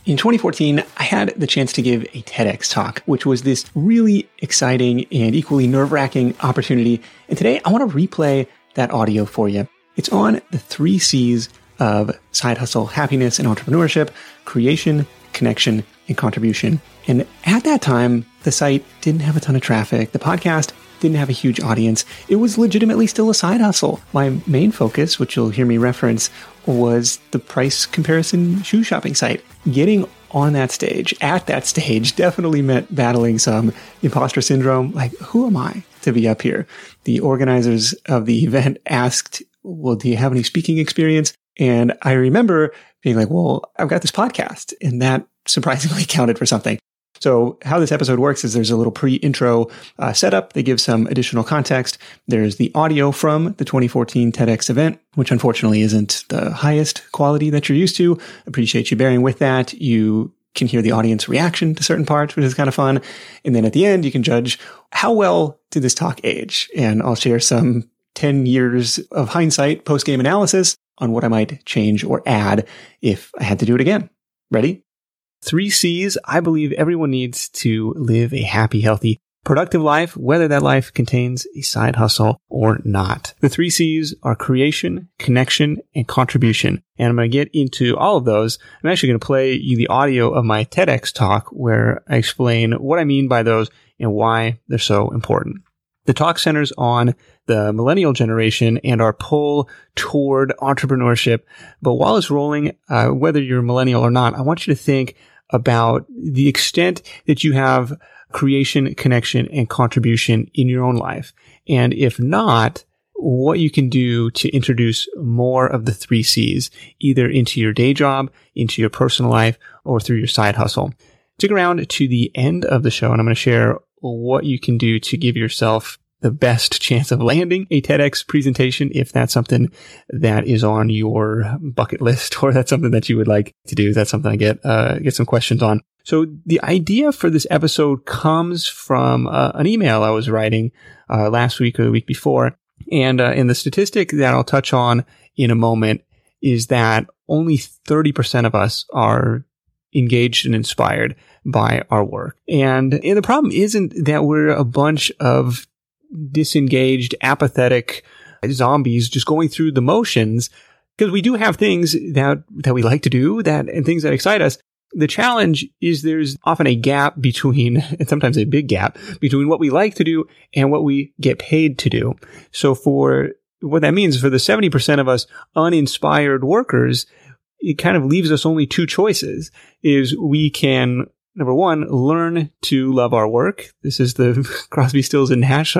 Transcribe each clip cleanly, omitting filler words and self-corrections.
In 2014, I had the chance to give a TEDx talk, which was this really exciting and equally nerve-wracking opportunity. And today I want to replay that audio for you. It's on the 3 C's of side hustle, happiness, and entrepreneurship: creation, connection, and contribution. And at that time, the site didn't have a ton of traffic. The podcast didn't have a huge audience. It was legitimately still a side hustle. My main focus, which you'll hear me reference, was the price comparison shoe shopping site. Getting on that stage, at that stage, definitely meant battling some imposter syndrome. Like, who am I to be up here? The organizers of the event asked, well, do you have any speaking experience? And I remember being like, well, I've got this podcast. And that surprisingly counted for something. So how this episode works is there's a little pre-intro setup. They give some additional context. There's the audio from the 2014 TEDx event, which unfortunately isn't the highest quality that you're used to. Appreciate you bearing with that. You can hear the audience reaction to certain parts, which is kind of fun. And then at the end, you can judge how well did this talk age. And I'll share some 10 years of hindsight post-game analysis on what I might change or add if I had to do it again. Ready? 3 C's I believe everyone needs to live a happy, healthy, productive life, whether that life contains a side hustle or not. The 3 C's are creation, connection, and contribution. And I'm going to get into all of those. I'm actually going to play you the audio of my TEDx talk where I explain what I mean by those and why they're so important. The talk centers on the millennial generation and our pull toward entrepreneurship. But while it's rolling, whether you're a millennial or not, I want you to think about the extent that you have creation, connection, and contribution in your own life. And if not, what you can do to introduce more of the 3 C's, either into your day job, into your personal life, or through your side hustle. Stick around to the end of the show, and I'm going to share what you can do to give yourself the best chance of landing a TEDx presentation, if that's something that is on your bucket list or that's something that you would like to do. That's something I get some questions on. So the idea for this episode comes from an email I was writing last week or the week before. And the statistic that I'll touch on in a moment is that only 30% of us are engaged and inspired by our work. And the problem isn't that we're a bunch of disengaged, apathetic zombies just going through the motions, because we do have things that we like to do and things that excite us. The challenge is there's often a gap between, and sometimes a big gap, between what we like to do and what we get paid to do. So for what that means for the 70% of us uninspired workers, it kind of leaves us only 2 choices. Is we can, number 1, learn to love our work. This is the Crosby, Stills, and Nash.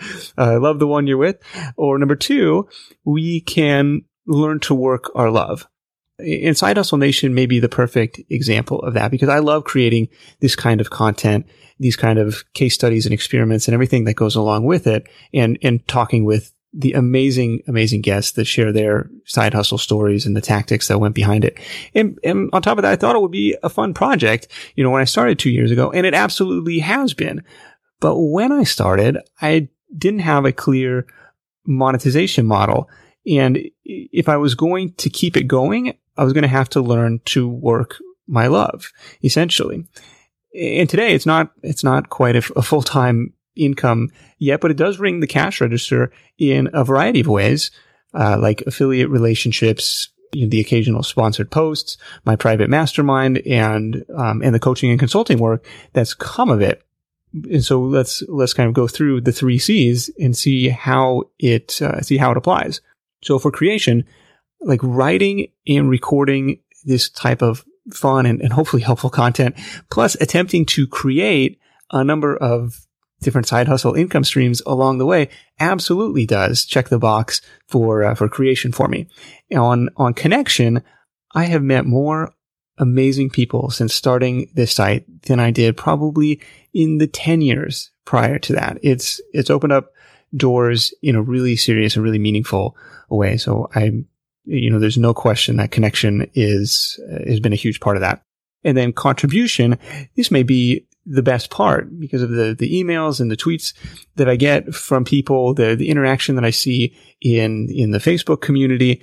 Love the one you're with. Or number 2, we can learn to work our love. And Side Hustle Nation may be the perfect example of that, because I love creating this kind of content, these kind of case studies and experiments and everything that goes along with it, and talking with the amazing, amazing guests that share their side hustle stories and the tactics that went behind it. And on top of that, I thought it would be a fun project, when I started 2 years ago, and it absolutely has been. But when I started, I didn't have a clear monetization model. And if I was going to keep it going, I was going to have to learn to work my love, essentially. And today it's not quite a full-time income yet, but it does ring the cash register in a variety of ways, like affiliate relationships, the occasional sponsored posts, my private mastermind, and the coaching and consulting work that's come of it. And so let's kind of go through the 3 C's and see how it applies. So for creation, like writing and recording this type of fun and hopefully helpful content, plus attempting to create a number of different side hustle income streams along the way, absolutely does check the box for creation for me. On connection, I have met more amazing people since starting this site than I did probably in the 10 years prior to that. It's opened up doors in a really serious and really meaningful way. So there's no question that connection has been a huge part of that. And then contribution, this may be the best part because of the emails and the tweets that I get from people, the interaction that I see in the Facebook community.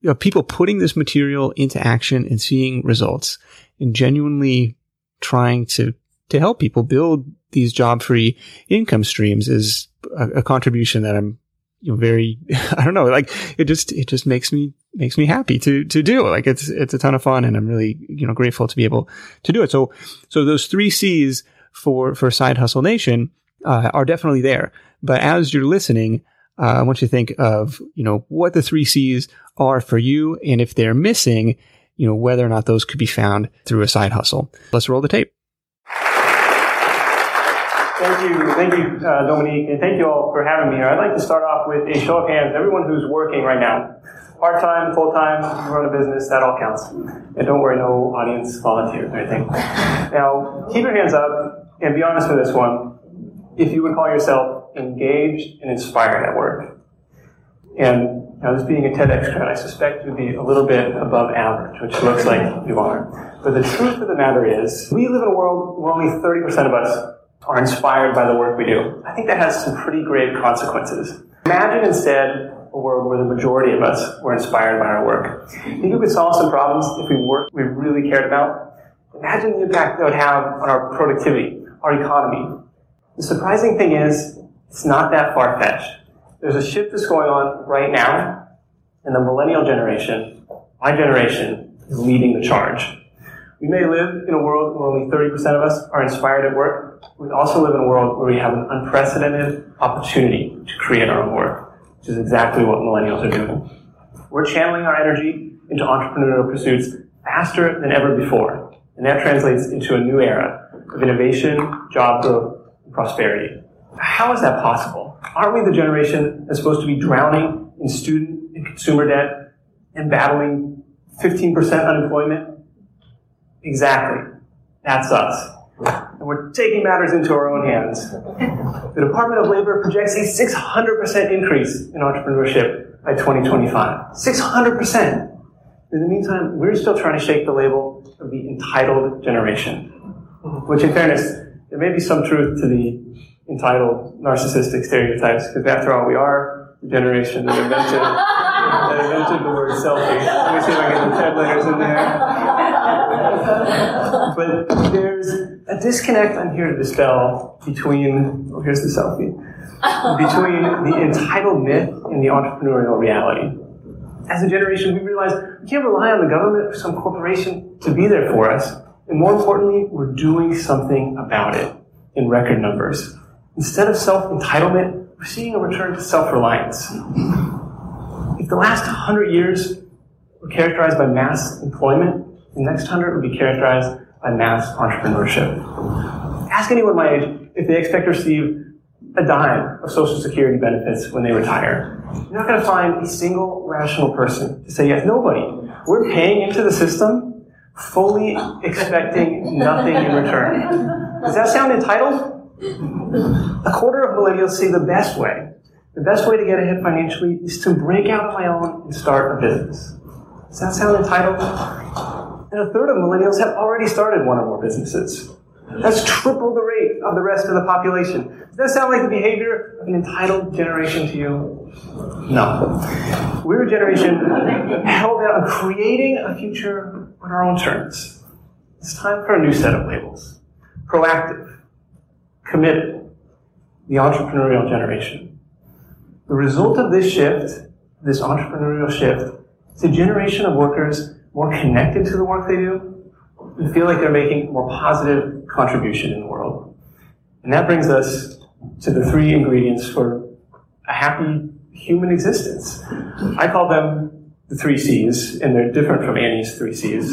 people putting this material into action and seeing results and genuinely trying to help people build these job-free income streams is a contribution that I'm, very, I don't know, like it just makes me happy to do. Like it's a ton of fun, and I'm really, grateful to be able to do it. So those 3 C's for Side Hustle Nation, are definitely there. But as you're listening, I want you to think of, what the 3 C's are for you, and if they're missing, whether or not those could be found through a side hustle. Let's roll the tape. Thank you, Dominique, and thank you all for having me here. I'd like to start off with a show of hands, everyone who's working right now. Part-time, full-time, you run a business, that all counts. And don't worry, no audience volunteers or anything. Now, keep your hands up, and be honest with this one. If you would call yourself engaged and inspired at work. And now, this being a TEDx crowd, I suspect you'd be a little bit above average, which looks like you are. But the truth of the matter is, we live in a world where only 30% of us are inspired by the work we do. I think that has some pretty grave consequences. Imagine instead a world where the majority of us were inspired by our work. Think we could solve some problems if we worked we really cared about? Imagine the impact that would have on our productivity, our economy. The surprising thing is, it's not that far-fetched. There's a shift that's going on right now, and the millennial generation, my generation, is leading the charge. We may live in a world where only 30% of us are inspired at work. We also live in a world where we have an unprecedented opportunity to create our own work, which is exactly what millennials are doing. We're channeling our energy into entrepreneurial pursuits faster than ever before, and that translates into a new era of innovation, job growth, and prosperity. How is that possible? Aren't we the generation that's supposed to be drowning in student and consumer debt and battling 15% unemployment? Exactly. That's us. And we're taking matters into our own hands. The Department of Labor projects a 600% increase in entrepreneurship by 2025. 600%. In the meantime, we're still trying to shake the label of the entitled generation. Which, in fairness, there may be some truth to the entitled narcissistic stereotypes, because after all, we are the generation that invented the word selfie. Let me see if I can get the 10 letters in there. But there's a disconnect I'm here to dispel between, here's the selfie, between the entitled myth and the entrepreneurial reality. As a generation, we realize we can't rely on the government or some corporation to be there for us. And more importantly, we're doing something about it in record numbers. Instead of self-entitlement, we're seeing a return to self-reliance. If the last 100 years were characterized by mass employment, the next 100 would be characterized by mass entrepreneurship. Ask anyone my age if they expect to receive a dime of Social Security benefits when they retire. You're not going to find a single rational person to say yes. Nobody. We're paying into the system, fully expecting nothing in return. Does that sound entitled? A quarter of millennials say the best way to get ahead financially is to break out on my own and start a business. Does that sound entitled? And a third of millennials have already started one or more businesses. That's triple the rate of the rest of the population. Does that sound like the behavior of an entitled generation to you? No. We're a generation held out on creating a future on our own terms. It's time for a new set of labels. Proactive, committed, the entrepreneurial generation. The result of this shift, this entrepreneurial shift, is a generation of workers more connected to the work they do and feel like they're making a more positive contribution in the world. And that brings us to the 3 ingredients for a happy human existence. I call them the 3 C's, and they're different from Annie's 3 C's.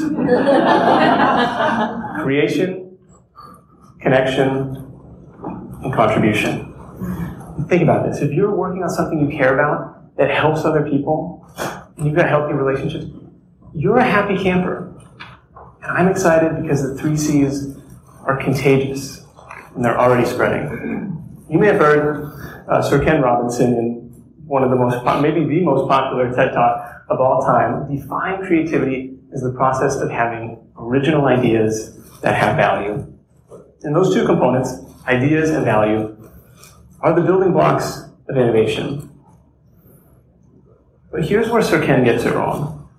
Creation, connection, and contribution. Think about this. If you're working on something you care about that helps other people, and you've got healthy relationships, you're a happy camper. And I'm excited because the 3 C's are contagious, and they're already spreading. You may have heard Sir Ken Robinson in one of the most, maybe the most popular TED Talk of all time, define creativity as the process of having original ideas that have value. And those 2 components, ideas and value, are the building blocks of innovation. But here's where Sir Ken gets it wrong.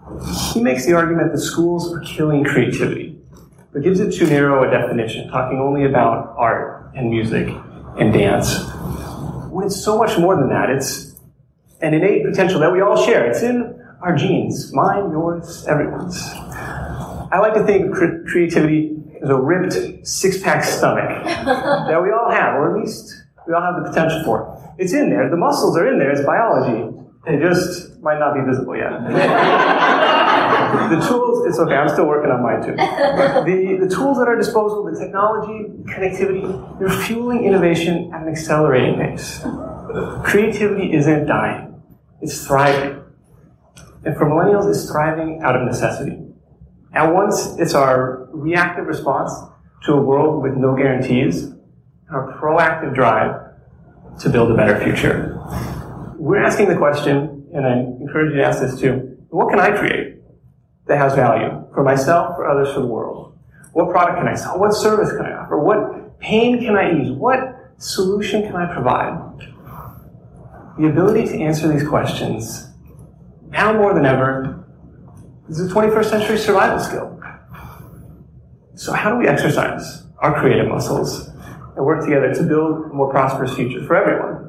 He makes the argument that schools are killing creativity, but gives it too narrow a definition, talking only about art and music and dance. When it's so much more than that, it's an innate potential that we all share. It's in our genes, mine, yours, everyone's. I like to think of creativity as a ripped six-pack stomach that we all have, or at least we all have the potential for. It's in there. The muscles are in there. It's biology. They just might not be visible yet. The tools, it's okay, I'm still working on mine too. The tools at our disposal, the technology, connectivity, they're fueling innovation at an accelerating pace. Creativity isn't dying. It's thriving. And for millennials, it's thriving out of necessity. At once, it's our reactive response to a world with no guarantees, and our proactive drive to build a better future. We're asking the question, and I encourage you to ask this too, what can I create that has value for myself, for others, for the world? What product can I sell? What service can I offer? What pain can I ease? What solution can I provide? The ability to answer these questions, now more than ever, is a 21st century survival skill. So how do we exercise our creative muscles and work together to build a more prosperous future for everyone?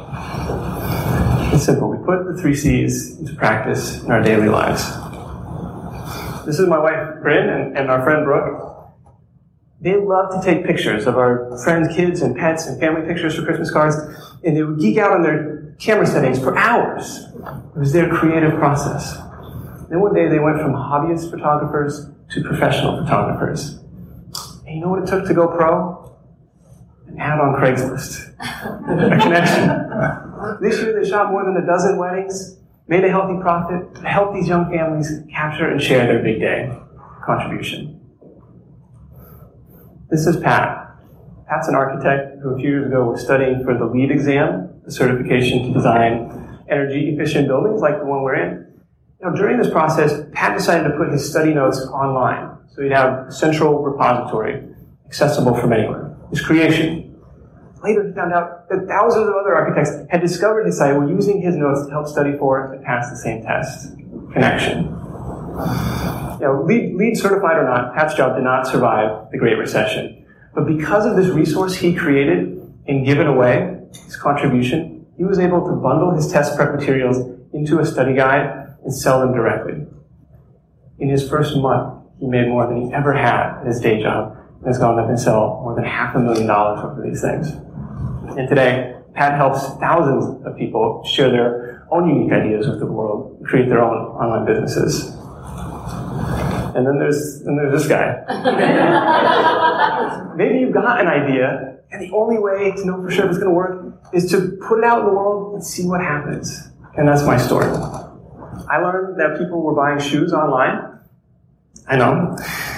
It's simple. We put the 3 C's into practice in our daily lives. This is my wife, Bryn, and our friend, Brooke. They love to take pictures of our friends' kids and pets and family pictures for Christmas cards, and they would geek out on their camera settings for hours. It was their creative process. Then one day they went from hobbyist photographers to professional photographers. And you know what it took to go pro? An ad on Craigslist. A connection. This year they shot more than a dozen weddings, made a healthy profit, to help these young families capture and share their big day contribution. This is Pat. Pat's an architect who a few years ago was studying for the LEED exam, the certification to design energy-efficient buildings like the one we're in. Now, during this process, Pat decided to put his study notes online, so he'd have a central repository accessible from anywhere. His creation. Later, he found out that thousands of other architects had discovered his site, were using his notes to help study for and pass the same test. Connection. Now, LEED certified or not, Pat's job did not survive the Great Recession. But because of this resource he created and given away, his contribution, he was able to bundle his test prep materials into a study guide and sell them directly. In his first month, he made more than he ever had at his day job and has gone up and sell more than $500,000 over these things. And today, Pat helps thousands of people share their own unique ideas with the world and create their own online businesses. And then there's this guy. Maybe you've got an idea, and the only way to know for sure if it's going to work is to put it out in the world and see what happens. And that's my story. I learned that people were buying shoes online. I know.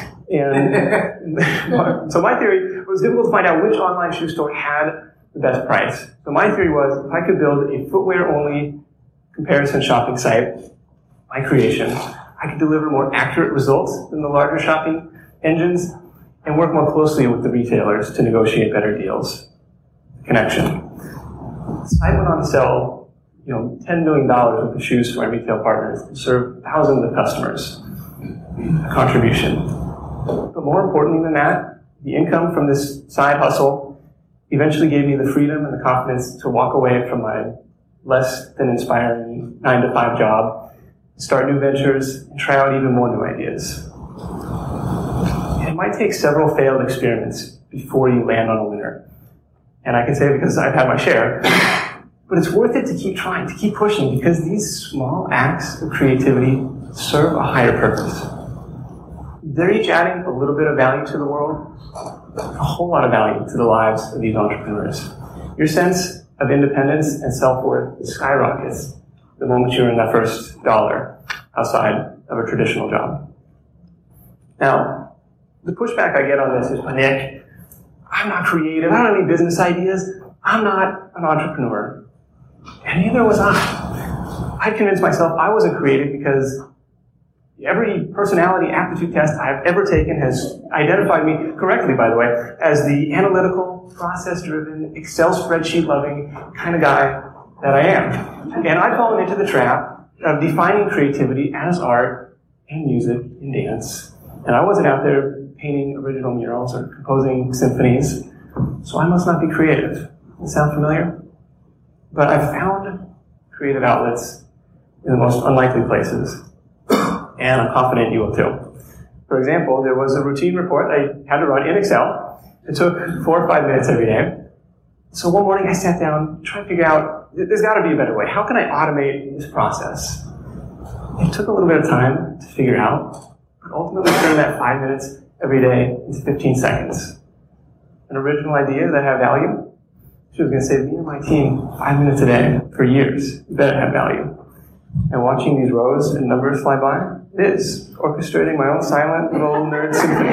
And so my theory was difficult to find out which online shoe store had the best price. So my theory was if I could build a footwear-only comparison shopping site, my creation, I could deliver more accurate results than the larger shopping engines and work more closely with the retailers to negotiate better deals. Connection. The site went on to sell $10 million worth of shoes for my retail partners and serve thousands of customers. A contribution. But more importantly than that, the income from this side hustle eventually gave me the freedom and the confidence to walk away from my less than inspiring 9-to-5 job, start new ventures, and try out even more new ideas. It might take several failed experiments before you land on a winner. And I can say it because I've had my share. But it's worth it to keep trying, to keep pushing, because these small acts of creativity serve a higher purpose. They're each adding a little bit of value to the world, a whole lot of value to the lives of these entrepreneurs. Your sense of independence and self-worth skyrockets the moment you earn that first dollar outside of a traditional job. Now, the pushback I get on this is, Nick, I'm not creative, I don't have any business ideas, I'm not an entrepreneur. And neither was I. I convinced myself I wasn't creative because every personality aptitude test I've ever taken has identified me correctly, by the way, as the analytical, process-driven, Excel spreadsheet-loving kind of guy that I am. And I've fallen into the trap of defining creativity as art and music and dance. And I wasn't out there painting original murals or composing symphonies, so I must not be creative. Does that sound familiar? But I found creative outlets in the most unlikely places, and I'm confident you will too. For example, there was a routine report I had to run in Excel. It took 4 or 5 minutes every day. So one morning I sat down, trying to figure out, there's got to be a better way. How can I automate this process? It took a little bit of time to figure out, but ultimately turned that 5 minutes every day into 15 seconds. An original idea that had value. She was going to save me and my team 5 minutes a day for years. It better have value. And watching these rows and numbers fly by, it is orchestrating my own silent little nerd symphony.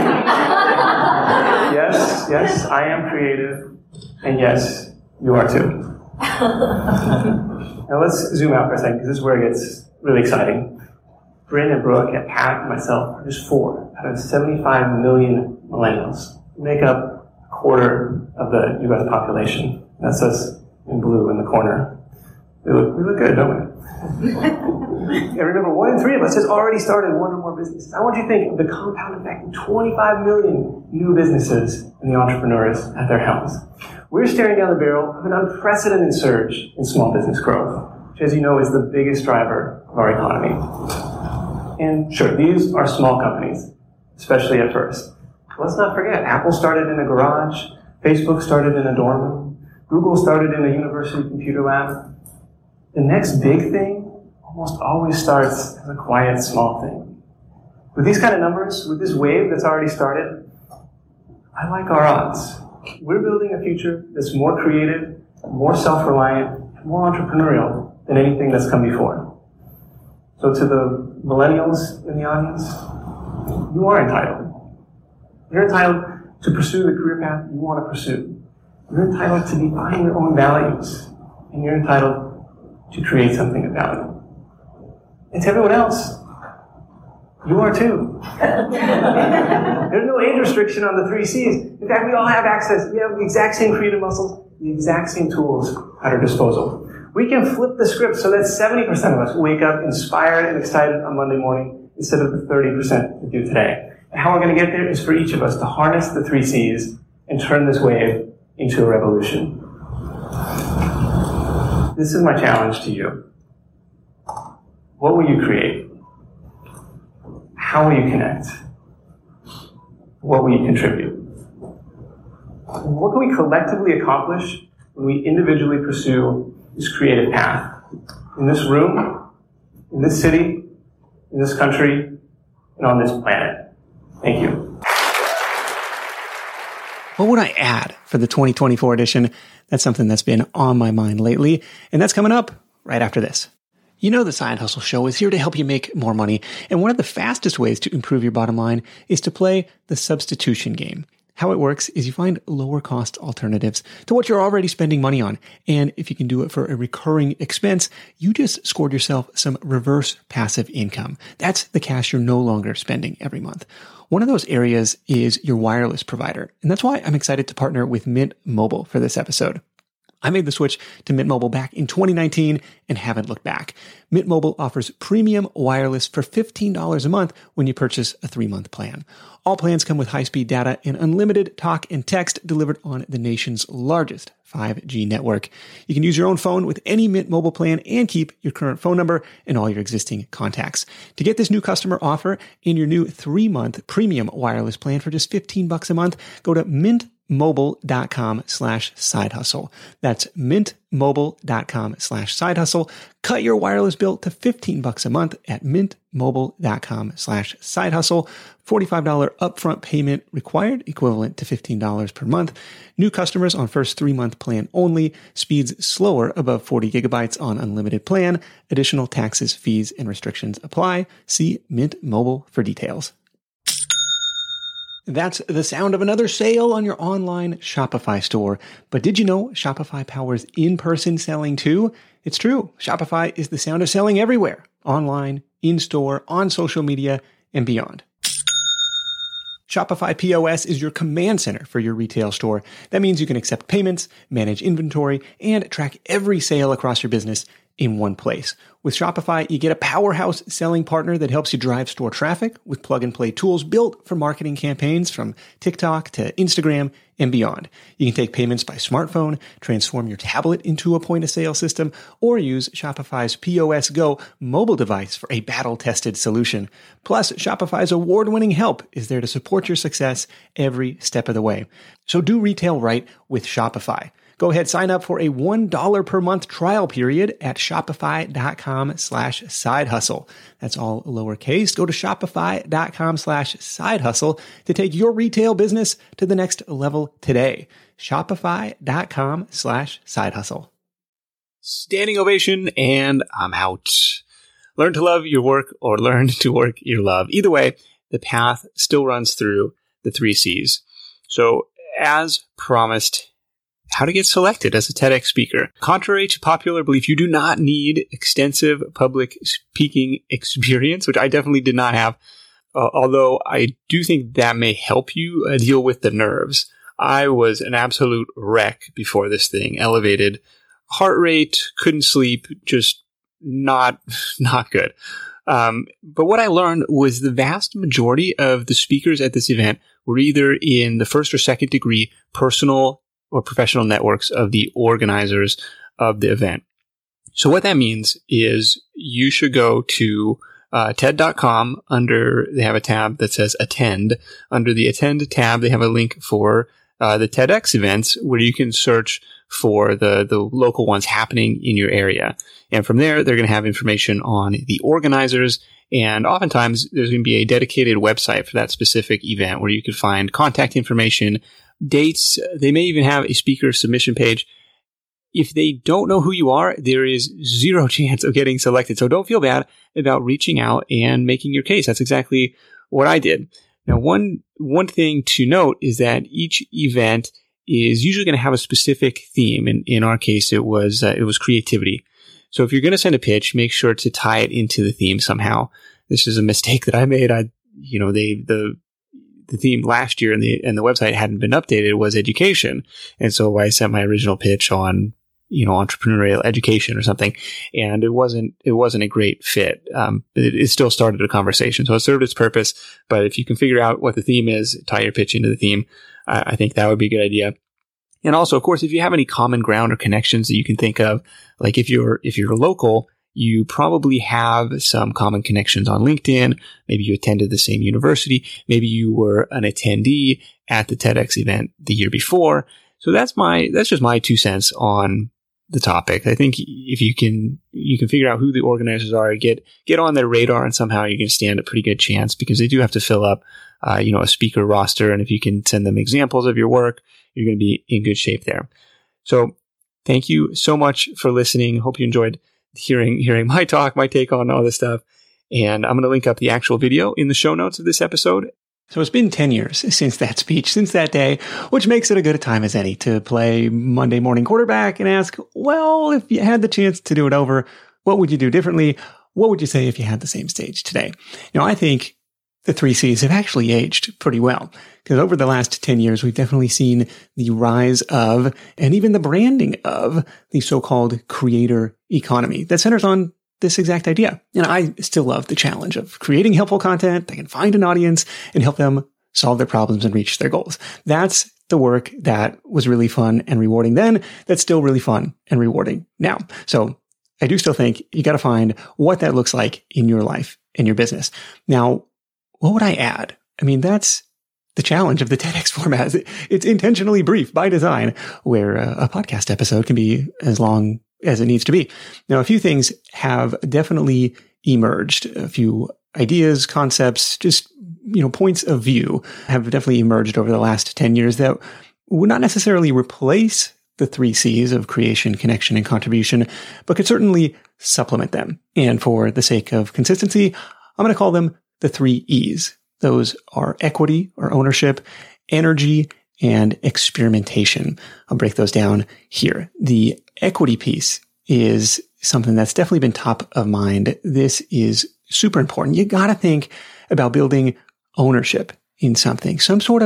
Yes, I am creative. And yes, you are too. Now let's zoom out for a second, because this is where it gets really exciting. Bryn and Brooke and Pat and myself are just 4 out of 75 million millennials. We make up a quarter of the U.S. population. That's us in blue in the corner. We look good, don't we? And remember, 1 in 3 of us has already started 1 or more businesses. I want you to think of the compound effect of 25 million new businesses and the entrepreneurs at their helms. We're staring down the barrel of an unprecedented surge in small business growth, which, as you know, is the biggest driver of our economy. And sure, these are small companies, especially at first. Let's not forget, Apple started in a garage, Facebook started in a dorm room, Google started in a university computer lab. The next big thing almost always starts as a quiet, small thing. With these kind of numbers, with this wave that's already started, I like our odds. We're building a future that's more creative, more self-reliant, and more entrepreneurial than anything that's come before. So to the millennials in the audience, you are entitled. You're entitled to pursue the career path you want to pursue. You're entitled to define your own values. And you're entitled to create something of value. And to everyone else, you are too. There's no age restriction on the 3 C's. In fact, we all have access. We have the exact same creative muscles, the exact same tools at our disposal. We can flip the script so that 70% of us wake up inspired and excited on Monday morning instead of the 30% that do today. And how we're going to get there is for each of us to harness the 3 C's and turn this wave into a revolution. This is my challenge to you. What will you create? How will you connect? What will you contribute? What can we collectively accomplish when we individually pursue this creative path? In this room, in this city, in this country, and on this planet. Thank you. What would I add for the 2024 edition? That's something that's been on my mind lately, and that's coming up right after this. You know, the Side Hustle Show is here to help you make more money, and one of the fastest ways to improve your bottom line is to play the substitution game. How it works is you find lower cost alternatives to what you're already spending money on, and if you can do it for a recurring expense, you just scored yourself some reverse passive income. That's the cash you're no longer spending every month. One of those areas is your wireless provider, and that's why I'm excited to partner with Mint Mobile for this episode. I made the switch to Mint Mobile back in 2019 and haven't looked back. Mint Mobile offers premium wireless for $15 a month when you purchase a 3-month plan. All plans come with high-speed data and unlimited talk and text delivered on the nation's largest 5G network. You can use your own phone with any Mint Mobile plan and keep your current phone number and all your existing contacts. To get this new customer offer and your new 3-month premium wireless plan for just $15 a month, go to mintmobile.com/sidehustle. That's mintmobile.com/sidehustle. Cut your wireless bill to $15 a month at mintmobile.com/sidehustle. $45 upfront payment required, equivalent to $15 per month. New customers on first 3-month plan only. Speeds slower above 40 gigabytes on unlimited plan. Additional taxes, fees, and restrictions apply. See Mint Mobile for details. That's the sound of another sale on your online Shopify store. But did you know Shopify powers in-person selling too? It's true. Shopify is the sound of selling everywhere. Online, in-store, on social media, and beyond. Shopify POS is your command center for your retail store. That means you can accept payments, manage inventory, and track every sale across your business in one place. With Shopify, you get a powerhouse selling partner that helps you drive store traffic with plug-and-play tools built for marketing campaigns from TikTok to Instagram and beyond. You can take payments by smartphone, transform your tablet into a point-of-sale system, or use Shopify's POS Go mobile device for a battle-tested solution. Plus, Shopify's award-winning help is there to support your success every step of the way. So do retail right with Shopify. Go ahead, sign up for a $1 per month trial period at shopify.com/side hustle. That's all lowercase. Go to shopify.com/side hustle to take your retail business to the next level today. Shopify.com/side hustle. Standing ovation, and I'm out. Learn to love your work or learn to work your love. Either way, the path still runs through the 3 C's. So, as promised, how to get selected as a TEDx speaker. Contrary to popular belief, you do not need extensive public speaking experience, which I definitely did not have, although I do think that may help you deal with the nerves. I was an absolute wreck before this thing. Elevated heart rate, couldn't sleep, just not good. But what I learned was the vast majority of the speakers at this event were either in the first or second degree personal or professional networks of the organizers of the event. So what that means is you should go to TED.com. They have a tab that says Attend. Under the Attend tab, they have a link for the TEDx events where you can search for the local ones happening in your area. And from there, they're going to have information on the organizers. And oftentimes, there's going to be a dedicated website for that specific event where you can find contact information, dates. They may even have a speaker submission page. If they don't know who you are, there is zero chance of getting selected. So don't feel bad about reaching out and making your case. That's exactly what I did. Now, one thing to note is that each event is usually going to have a specific theme. In our case, it was creativity. So if you're going to send a pitch, make sure to tie it into the theme somehow. This is a mistake that I made. The theme last year and the website hadn't been updated was education. And so I sent my original pitch on, entrepreneurial education or something. And it wasn't a great fit. It still started a conversation. So it served its purpose. But if you can figure out what the theme is, tie your pitch into the theme, I think that would be a good idea. And also, of course, if you have any common ground or connections that you can think of, like if you're local, you probably have some common connections on LinkedIn. Maybe you attended the same university. Maybe you were an attendee at the TEDx event the year before. So that's just my 2 cents on the topic. I think if you can figure out who the organizers are, get on their radar, and somehow you're going to stand a pretty good chance, because they do have to fill up, a speaker roster. And if you can send them examples of your work, you're going to be in good shape there. So thank you so much for listening. Hope you enjoyed hearing my talk, my take on all this stuff. And I'm going to link up the actual video in the show notes of this episode. So it's been 10 years since that speech, since that day, which makes it a good a time as any to play Monday morning quarterback and ask, well, if you had the chance to do it over, what would you do differently? What would you say if you had the same stage today? I think the 3 C's have actually aged pretty well, because over the last 10 years, we've definitely seen the rise of, and even the branding of, the so-called creator economy that centers on this exact idea. And I still love the challenge of creating helpful content that can find an audience and help them solve their problems and reach their goals. That's the work that was really fun and rewarding then. That's still really fun and rewarding now. So I do still think you got to find what that looks like in your life, in your business. Now, what would I add? I mean, that's the challenge of the TEDx format. It's intentionally brief by design, where a podcast episode can be as long as it needs to be. Now, a few things have definitely emerged. A few ideas, concepts, just, points of view have definitely emerged over the last 10 years that would not necessarily replace the 3 C's of creation, connection, and contribution, but could certainly supplement them. And for the sake of consistency, I'm going to call them the 3 E's. Those are equity or ownership, energy, and experimentation. I'll break those down here. The equity piece is something that's definitely been top of mind. This is super important. You got to think about building ownership in something, some sort of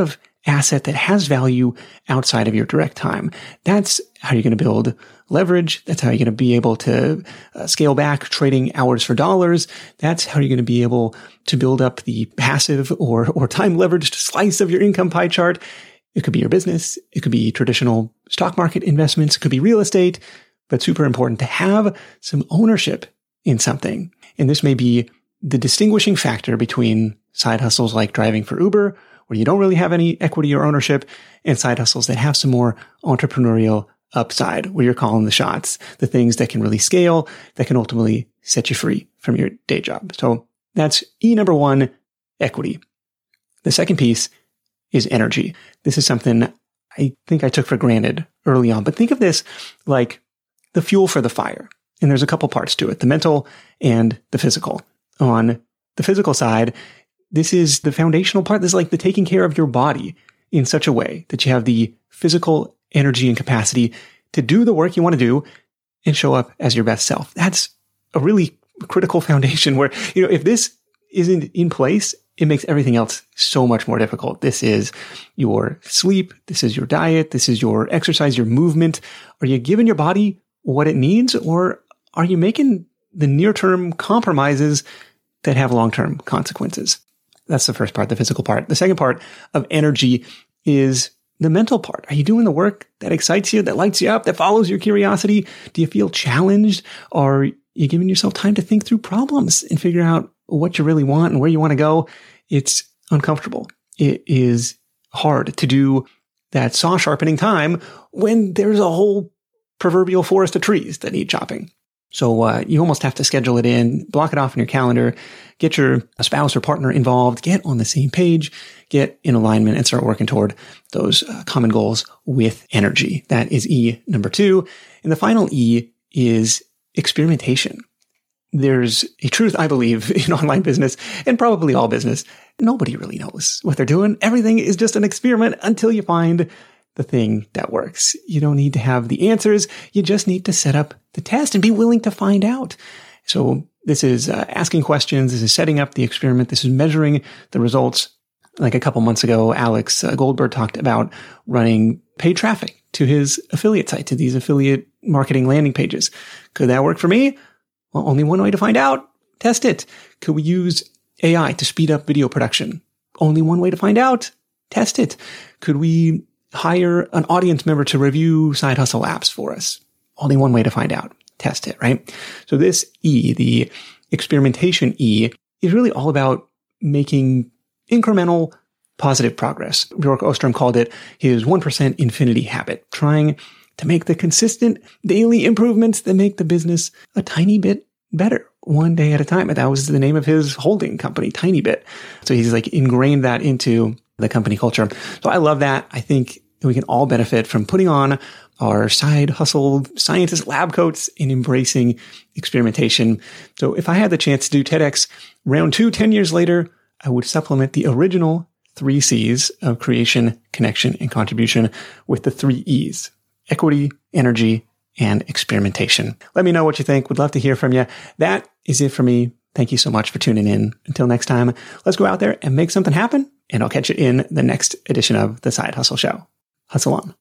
asset that has value outside of your direct time. That's how you're going to build leverage. That's how you're going to be able to scale back trading hours for dollars. That's how you're going to be able to build up the passive or time leveraged slice of your income pie chart. It could be your business. It could be traditional stock market investments. It could be real estate, but super important to have some ownership in something. And this may be the distinguishing factor between side hustles like driving for Uber, where you don't really have any equity or ownership, and side hustles that have some more entrepreneurial upside, where you're calling the shots, the things that can really scale, that can ultimately set you free from your day job. So that's E number 1, equity. The second piece is energy. This is something I think I took for granted early on, but think of this like the fuel for the fire. And there's a couple parts to it, the mental and the physical. On the physical side, this is the foundational part. This is like the taking care of your body in such a way that you have the physical energy and capacity to do the work you want to do and show up as your best self. That's a really critical foundation where, if this isn't in place, it makes everything else so much more difficult. This is your sleep. This is your diet. This is your exercise, your movement. Are you giving your body what it needs, or are you making the near-term compromises that have long-term consequences? That's the first part, the physical part. The second part of energy is the mental part. Are you doing the work that excites you, that lights you up, that follows your curiosity? Do you feel challenged? Are you giving yourself time to think through problems and figure out what you really want and where you want to go? It's uncomfortable. It is hard to do that saw sharpening time when there's a whole proverbial forest of trees that need chopping. So you almost have to schedule it in, block it off in your calendar, get your spouse or partner involved, get on the same page, get in alignment, and start working toward those common goals with energy. That is E number 2. And the final E is experimentation. There's a truth, I believe, in online business and probably all business. Nobody really knows what they're doing. Everything is just an experiment until you find the thing that works. You don't need to have the answers. You just need to set up the test and be willing to find out. So this is asking questions. This is setting up the experiment. This is measuring the results. Like a couple months ago, Alex Goldberg talked about running paid traffic to his affiliate site, to these affiliate marketing landing pages. Could that work for me? Well, only one way to find out. Test it. Could we use AI to speed up video production? Only one way to find out. Test it. Could we hire an audience member to review side hustle apps for us? Only one way to find out. Test it, right? So this E, the experimentation E, is really all about making incremental positive progress. Bjork Ostrom called it his 1% infinity habit, trying to make the consistent daily improvements that make the business a tiny bit better, one day at a time. And that was the name of his holding company, TinyBit. So he's like ingrained that into the company culture. So I love that. I think we can all benefit from putting on our side hustle scientist lab coats and embracing experimentation. So if I had the chance to do TEDx round 2, 10 years later, I would supplement the original 3 C's of creation, connection, and contribution with the 3 E's: equity, energy, and experimentation. Let me know what you think. Would love to hear from you. That is it for me. Thank you so much for tuning in. Until next time, let's go out there and make something happen, and I'll catch you in the next edition of The Side Hustle Show. Hustle on.